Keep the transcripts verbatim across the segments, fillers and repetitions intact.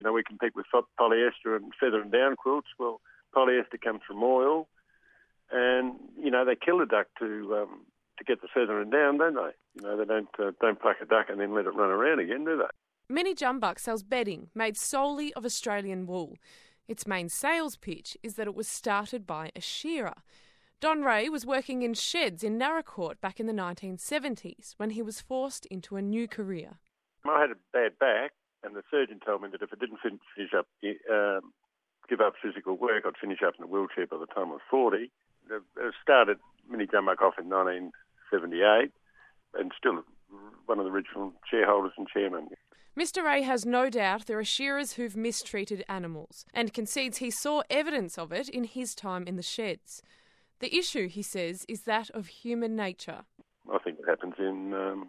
You know, we compete with polyester and feather and down quilts. Well, polyester comes from oil, and, you know, they kill the duck to um, to get the feather and down, don't they? You know, they don't uh, don't pluck a duck and then let it run around again, do they? Mini Jumbuck sells bedding made solely of Australian wool. Its main sales pitch is that it was started by a shearer. Don Ray was working in sheds in Naracoorte back in the nineteen seventies when he was forced into a new career. I had a bad back, and the surgeon told me that if I didn't finish up, um, give up physical work, I'd finish up in a wheelchair by the time I was forty. I started Mini Jumbuck off in nineteen seventy-eight, and still one of the original shareholders and chairman. Mister Ray has no doubt there are shearers who've mistreated animals, and concedes he saw evidence of it in his time in the sheds. The issue, he says, is that of human nature. I think it happens in um,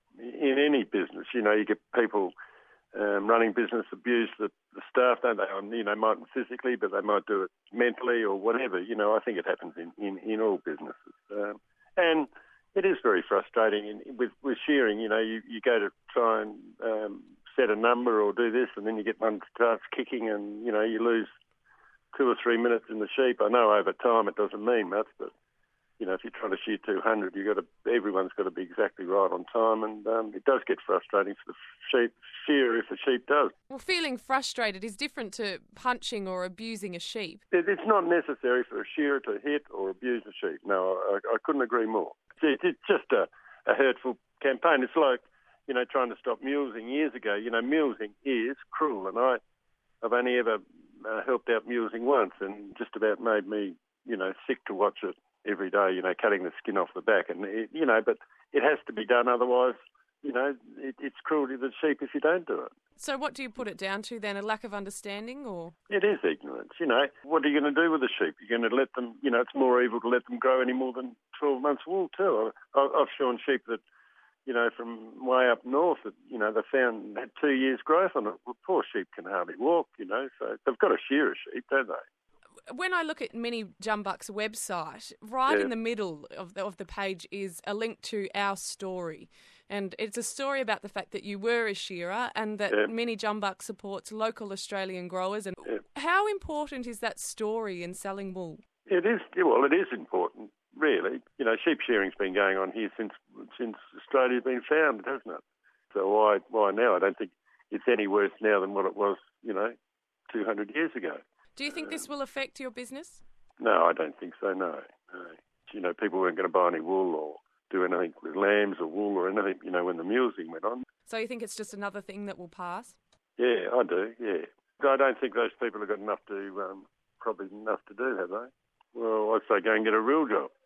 in any business. You know, you get people um, running business abuse the, the staff, don't they? You know, mightn't physically, but they might do it mentally or whatever. You know, I think it happens in, in, in all businesses. Um, and it is very frustrating. In, with, with shearing, you know, you, you go to try and um, set a number or do this, and then you get one that starts kicking and, you know, you lose two or three minutes in the sheep. I know over time it doesn't mean much, but, you know, if you're trying to shear two hundred, you've got to, everyone's got to be exactly right on time, and um, it does get frustrating for the sheep shearer if the sheep does. Well, feeling frustrated is different to punching or abusing a sheep. It, it's not necessary for a shearer to hit or abuse a sheep. No, I, I couldn't agree more. It's, it's just a, a hurtful campaign. It's like, you know, trying to stop mulesing years ago. You know, mulesing is cruel, and I, I've only ever uh, helped out mulesing once, and just about made me, you know, sick to watch it every day, you know, cutting the skin off the back. And, it, you know, but it has to be done, otherwise, you know, it, it's cruelty to the sheep if you don't do it. So what do you put it down to then, a lack of understanding or...? It is ignorance, you know. What are you going to do with the sheep? You're going to let them, you know, it's more evil to let them grow any more than twelve months wool too. I, I've shown sheep that, you know, from way up north that, you know, they found had two years growth on it. Well, poor sheep can hardly walk, you know, so they've got to shear a sheep, don't they? When I look at Mini Jumbuck's website, right yeah. in the middle of the, of the page is a link to our story. And it's a story about the fact that you were a shearer and that yeah. Mini Jumbuck supports local Australian growers. And yeah. how important is that story in selling wool? It is, well, it is important, really. You know, sheep shearing's been going on here since since Australia's been founded, hasn't it? So why why now? I don't think it's any worse now than what it was, you know, two hundred years ago. Do you think this will affect your business? No, I don't think so, no. no. You know, people weren't going to buy any wool or do anything with lambs or wool or anything, you know, when the mulesing went on. So you think it's just another thing that will pass? Yeah, I do, yeah. I don't think those people have got enough to, um, probably enough to do, have they? Well, I'd say go and get a real job.